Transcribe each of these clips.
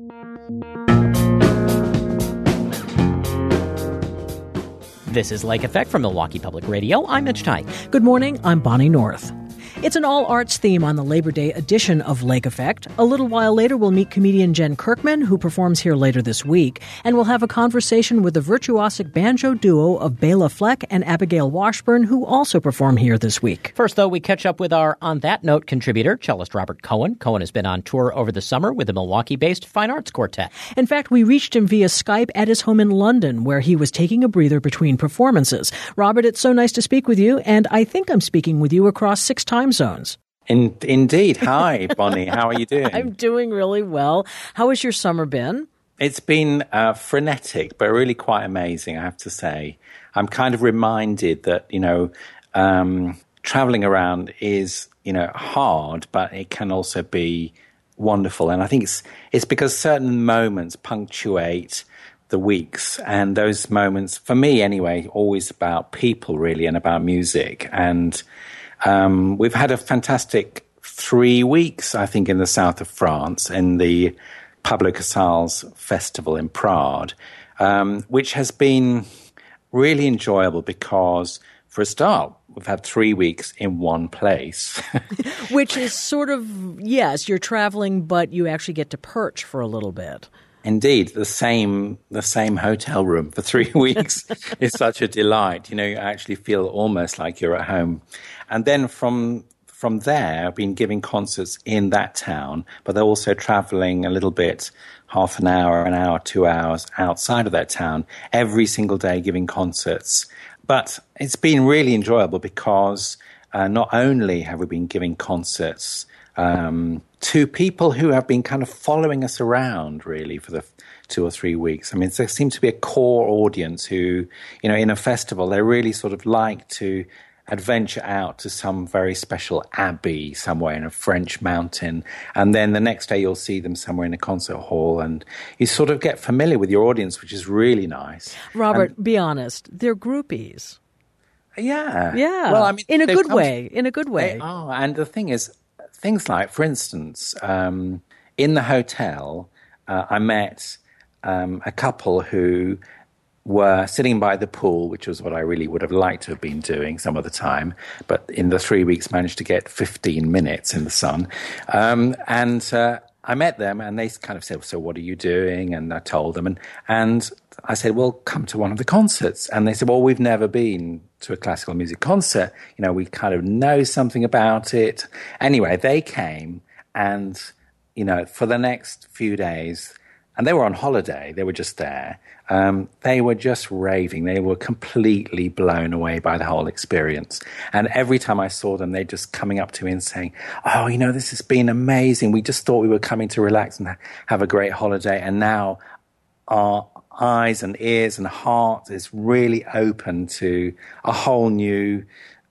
This is Lake Effect from Milwaukee Public Radio. I'm Mitch Teich. Good morning, I'm Bonnie North. It's an all-arts theme on the Labor Day edition of Lake Effect. A little while later, we'll meet comedian Jen Kirkman, who performs here later this week, and we'll have a conversation with the virtuosic banjo duo of Bela Fleck and Abigail Washburn, who also perform here this week. First, though, we catch up with our On That Note contributor, cellist Robert Cohen. Cohen has been on tour over the summer with the Milwaukee-based Fine Arts Quartet. In fact, we reached him via Skype at his home in London, where he was taking a breather between performances. Robert, it's so nice to speak with you, and I think I'm speaking with you across 6 time zones. Indeed. Hi, Bonnie. How are you doing? I'm doing really well. How has your summer been? It's been frenetic, but really quite amazing, I have to say. I'm kind of reminded that, traveling around is, hard, but it can also be wonderful. And I think it's because certain moments punctuate the weeks, and those moments, for me anyway, always about people really and about music. And we've had a fantastic 3 weeks, I think, in the south of France in the Pablo Casals festival in Prague, which has been really enjoyable because, for a start, we've had 3 weeks in one place. Which is sort of, yes, you're traveling, but you actually get to perch for a little bit. Indeed, the same hotel room for 3 weeks is such a delight. You actually feel almost like you're at home. And then from there, I've been giving concerts in that town, but they're also traveling a little bit, half an hour, 2 hours outside of that town, every single day giving concerts. But it's been really enjoyable because not only have we been giving concerts to people who have been kind of following us around really for the 2 or 3 weeks. I mean, there seems to be a core audience who, in a festival, they really sort of like to adventure out to some very special abbey somewhere in a French mountain. And then the next day you'll see them somewhere in a concert hall, and you sort of get familiar with your audience, which is really nice. Robert, be honest, they're groupies. Yeah. Yeah. Well, I mean, in a good way. They are. And the thing is, things like, for instance, in the hotel, I met a couple who were sitting by the pool, which was what I really would have liked to have been doing some of the time, but in the 3 weeks managed to get 15 minutes in the sun. And I met them and they kind of said, so what are you doing? And I told them. And I said, well, come to one of the concerts. And they said, well, we've never been to a classical music concert. We kind of know something about it. Anyway, they came and, for the next few days, and they were on holiday, they were just there. They were just raving. They were completely blown away by the whole experience. And every time I saw them, they're just coming up to me and saying, oh, this has been amazing. We just thought we were coming to relax and have a great holiday. And now our eyes and ears and heart is really open to a whole new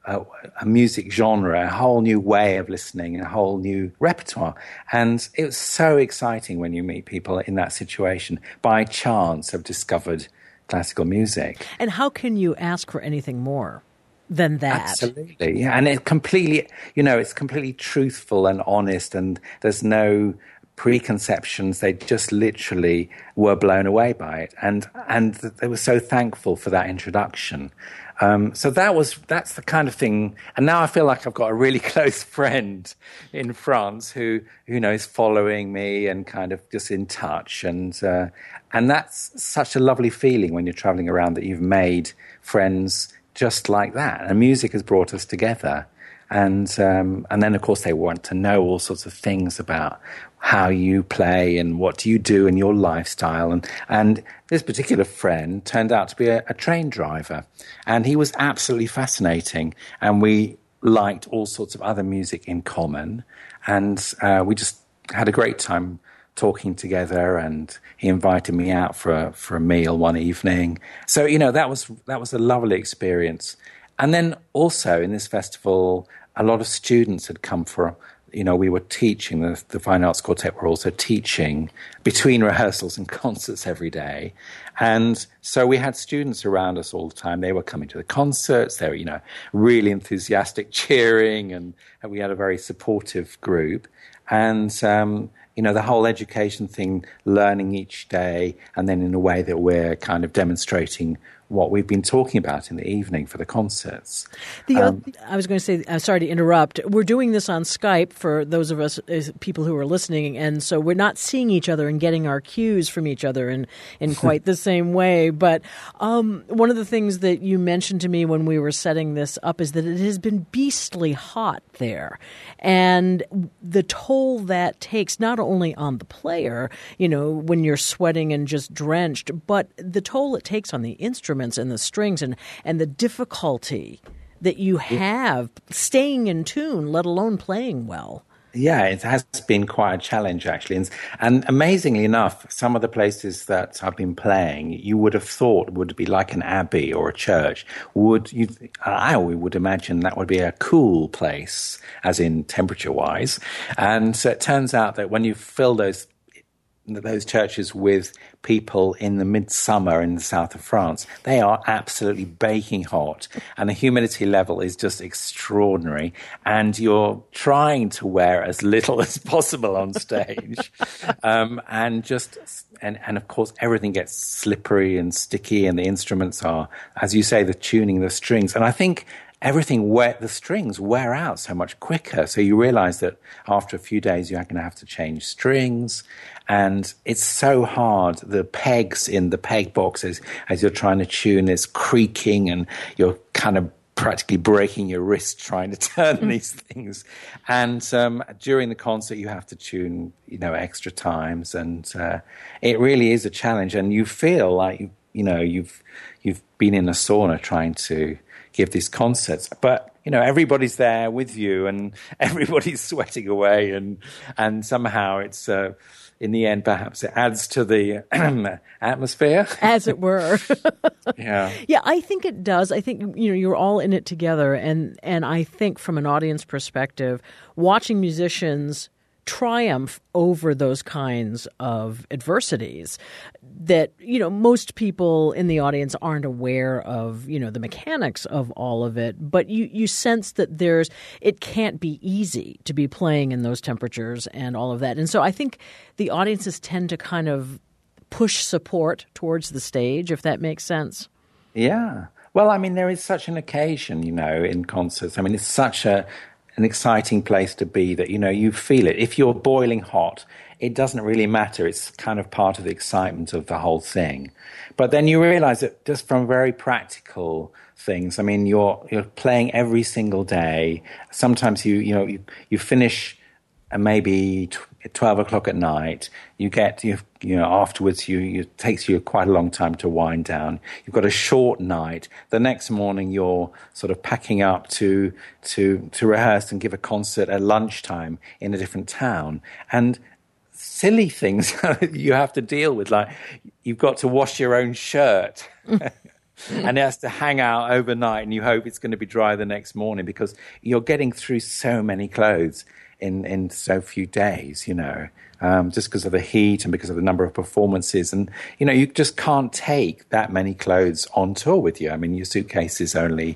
a music genre, a whole new way of listening, a whole new repertoire. And it was so exciting when you meet people in that situation, by chance have discovered classical music. And how can you ask for anything more than that? Absolutely, yeah. And it completely, it's completely truthful and honest, and there's no preconceptions. They just literally were blown away by it. And they were so thankful for that introduction. So that's the kind of thing. And now I feel like I've got a really close friend in France who is following me and kind of just in touch. And that's such a lovely feeling when you're traveling around, that you've made friends just like that. And music has brought us together. And then, of course, they want to know all sorts of things about how you play and what do you do in your lifestyle. And this particular friend turned out to be a train driver, and he was absolutely fascinating. And we liked all sorts of other music in common, and we just had a great time talking together. And he invited me out for a meal one evening. So that was a lovely experience. And then also in this festival, a lot of students had come for, we were teaching, the Fine Arts Quartet were also teaching between rehearsals and concerts every day. And so we had students around us all the time. They were coming to the concerts. They were, really enthusiastic, cheering, and we had a very supportive group. And the whole education thing, learning each day, and then in a way that we're kind of demonstrating what we've been talking about in the evening for the concerts. I was going to say, sorry to interrupt, we're doing this on Skype for those of us, people who are listening, and so we're not seeing each other and getting our cues from each other in quite the same way. But one of the things that you mentioned to me when we were setting this up is that it has been beastly hot there. And the toll that takes not only on the player, when you're sweating and just drenched, but the toll it takes on the instruments and the strings and the difficulty that you have staying in tune, let alone playing well. Yeah, it has been quite a challenge, actually. And amazingly enough, some of the places that I've been playing, you would have thought would be like an abbey or a church. I would imagine that would be a cool place, as in temperature-wise. And so it turns out that when you fill those churches with people in the midsummer in the south of France, they are absolutely baking hot, and the humidity level is just extraordinary, and you're trying to wear as little as possible on stage. And of course everything gets slippery and sticky, and the instruments are, as you say, the tuning, the strings, and I think the strings wear out so much quicker. So you realize that after a few days, you're going to have to change strings. And it's so hard. The pegs in the peg boxes, as you're trying to tune, is creaking, and you're kind of practically breaking your wrist trying to turn these things. And during the concert, you have to tune, extra times. And it really is a challenge. And you feel like, you've been in a sauna trying to give these concerts, but everybody's there with you, and everybody's sweating away, and somehow it's in the end perhaps it adds to the atmosphere, as it were. Yeah, I think it does. I think you're all in it together, and I think from an audience perspective, watching musicians triumph over those kinds of adversities that, most people in the audience aren't aware of, the mechanics of all of it. But you sense that it can't be easy to be playing in those temperatures and all of that. And so I think the audiences tend to kind of push support towards the stage, if that makes sense. Yeah. Well, I mean, there is such an occasion, in concerts. I mean, it's such an exciting place to be that, you feel it. If you're boiling hot, it doesn't really matter. It's kind of part of the excitement of the whole thing. But then you realize that just from very practical things, I mean, you're playing every single day. Sometimes you finish maybe 12 o'clock at night. Afterwards, it takes you quite a long time to wind down. You've got a short night. The next morning, you're sort of packing up to rehearse and give a concert at lunchtime in a different town. And silly things you have to deal with, like you've got to wash your own shirt. And it has to hang out overnight, and you hope it's going to be dry the next morning because you're getting through so many clothes in so few days, just because of the heat and because of the number of performances. And, you just can't take that many clothes on tour with you. I mean, your suitcase is only,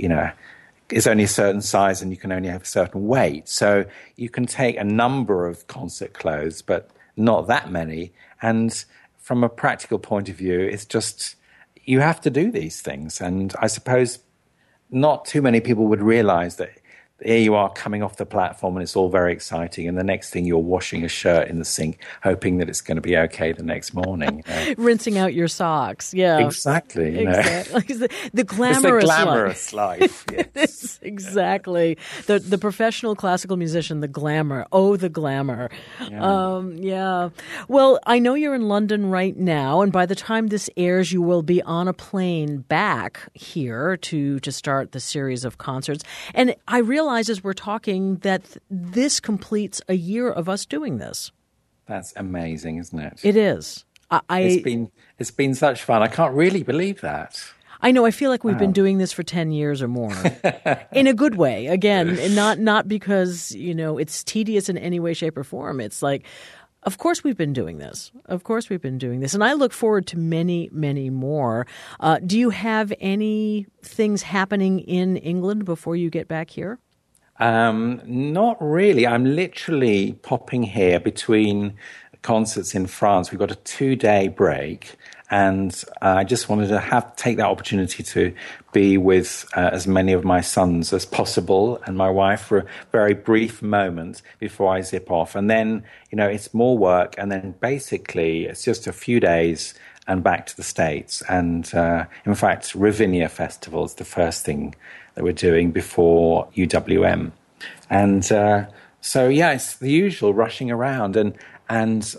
is only a certain size, and you can only have a certain weight. So you can take a number of concert clothes, but not that many. And from a practical point of view, it's just, you have to do these things. And I suppose not too many people would realize that here you are coming off the platform and it's all very exciting, and the next thing you're washing a shirt in the sink, hoping that it's going to be okay the next morning. Rinsing out your socks, yeah. Exactly. The glamorous, it's the glamorous life. Yes. Exactly. The professional classical musician, the glamour. Oh, the glamour. Yeah. Well, I know you're in London right now, and by the time this airs, you will be on a plane back here to start the series of concerts. And I realize as we're talking that this completes a year of us doing this. That's amazing, isn't it? It is. It's been such fun. I can't really believe that. I know. I feel like we've been doing this for 10 years or more, in a good way. Again, not because it's tedious in any way, shape, or form. It's like, of course we've been doing this. Of course we've been doing this, and I look forward to many, many more. Do you have any things happening in England before you get back here? Not really. I'm literally popping here between concerts in France. We've got a 2-day break, and I just wanted to take that opportunity to be with as many of my sons as possible and my wife for a very brief moment before I zip off. And then, it's more work, and then basically it's just a few days and back to the States. And in fact, Ravinia Festival is the first thing that we're doing before UWM. And so, it's the usual rushing around and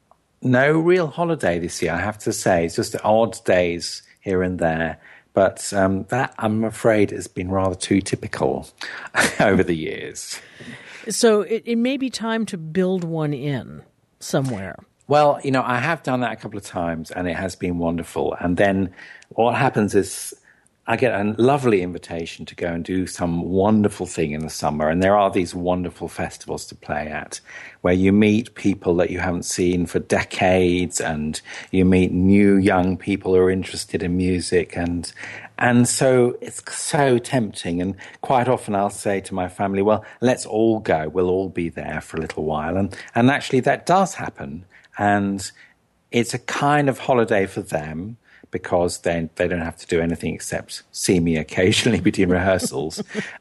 no real holiday this year, I have to say. It's just odd days here and there. But that, I'm afraid, has been rather too typical over the years. So it may be time to build one in somewhere. Well, I have done that a couple of times, and it has been wonderful. And then what happens is I get a lovely invitation to go and do some wonderful thing in the summer. And there are these wonderful festivals to play at where you meet people that you haven't seen for decades, and you meet new young people who are interested in music. And so it's so tempting. And quite often I'll say to my family, well, let's all go. We'll all be there for a little while. And actually that does happen. And it's a kind of holiday for them, because they don't have to do anything except see me occasionally between rehearsals.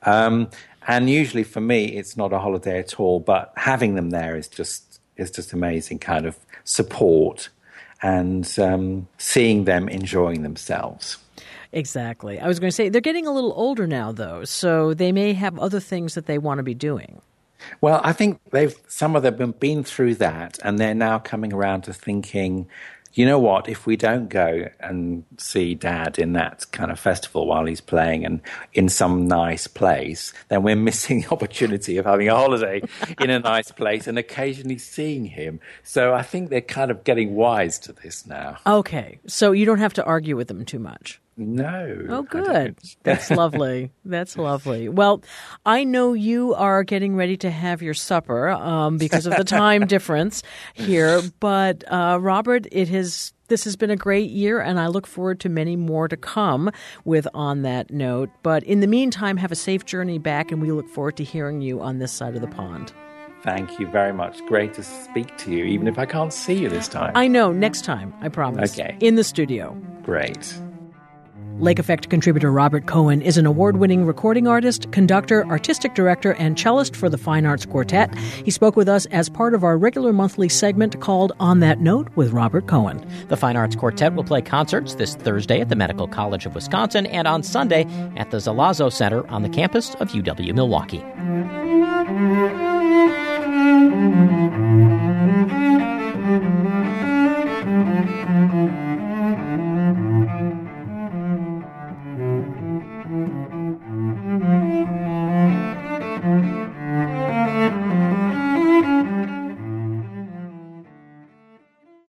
And usually for me, it's not a holiday at all, but having them there is just amazing kind of support, and seeing them enjoying themselves. Exactly. I was going to say, they're getting a little older now, though, so they may have other things that they want to be doing. Well, I think some of them have been through that, and they're now coming around to thinking, you know what, if we don't go and see Dad in that kind of festival while he's playing and in some nice place, then we're missing the opportunity of having a holiday in a nice place and occasionally seeing him. So I think they're kind of getting wise to this now. Okay, so you don't have to argue with them too much. No. Oh, good. That's lovely. That's lovely. Well, I know you are getting ready to have your supper because of the time difference here. But Robert, this has been a great year, and I look forward to many more to come with On That Note. But in the meantime, have a safe journey back, and we look forward to hearing you on this side of the pond. Thank you very much. Great to speak to you, even if I can't see you this time. I know. Next time, I promise. Okay. In the studio. Great. Lake Effect contributor Robert Cohen is an award-winning recording artist, conductor, artistic director, and cellist for the Fine Arts Quartet. He spoke with us as part of our regular monthly segment called On That Note with Robert Cohen. The Fine Arts Quartet will play concerts this Thursday at the Medical College of Wisconsin and on Sunday at the Zalazzo Center on the campus of UW-Milwaukee.